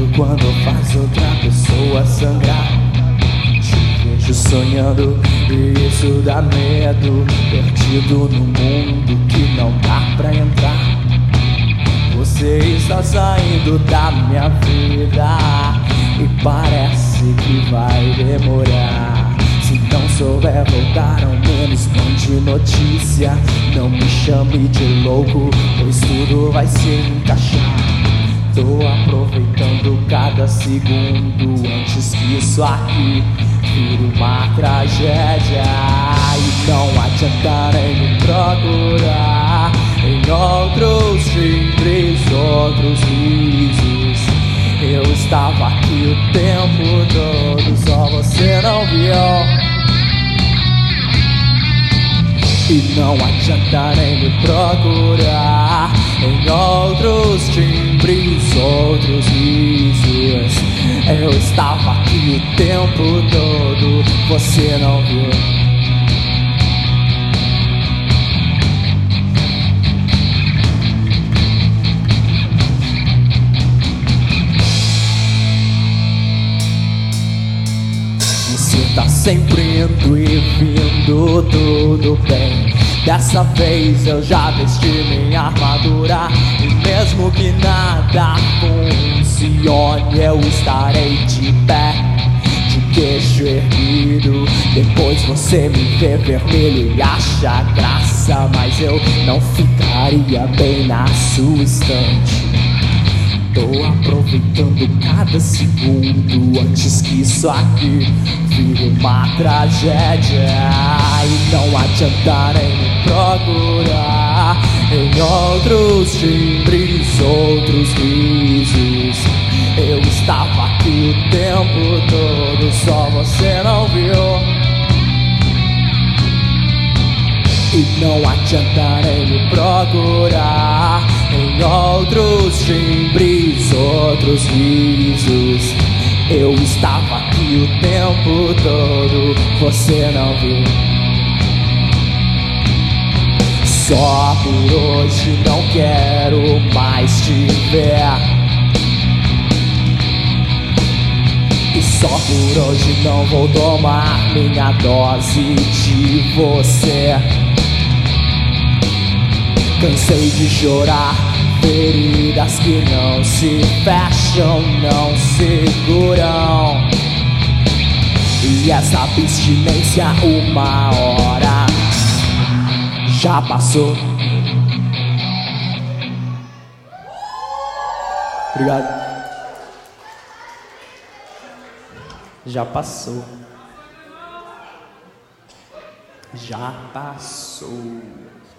quando faz outra pessoa sangrar. Te vejo sonhando e isso dá medo. Perdido no mundo que não dá pra entrar. Você está saindo da minha vida e parece que vai demorar. Se não souber voltar, ao menos mande notícia. Não me chame de louco, pois tudo vai se encaixar. Tô aproveitando cada segundo antes que isso aqui vire uma tragédia. E não adianta nem me procurar em outros timbres, outros risos. Eu estava aqui o tempo todo, só você não viu. E não adianta nem me procurar em outros timbres, outros risos. Eu estava aqui o tempo todo, você não viu. Tá sempre indo e vindo, tudo bem. Dessa vez eu já vesti minha armadura. E mesmo que nada funcione, eu estarei de pé, de queixo erguido. Depois você me vê vermelho e acha graça, mas eu não ficaria bem na sua estante. Tô aproveitando cada segundo antes que isso aqui vire uma tragédia. E não adianta nem me procurar em outros timbres, outros risos. Eu estava aqui o tempo todo, só você não viu. E não adianta nem me procurar em outros timbres, outros risos. Eu estava aqui o tempo todo, você não viu. Só por hoje não quero mais te ver. E só por hoje não vou tomar minha dose de você. Cansei de chorar, feridas que não se fecham, não seguram. E essa abstinência, uma hora já passou. Obrigado. Já passou. Já passou.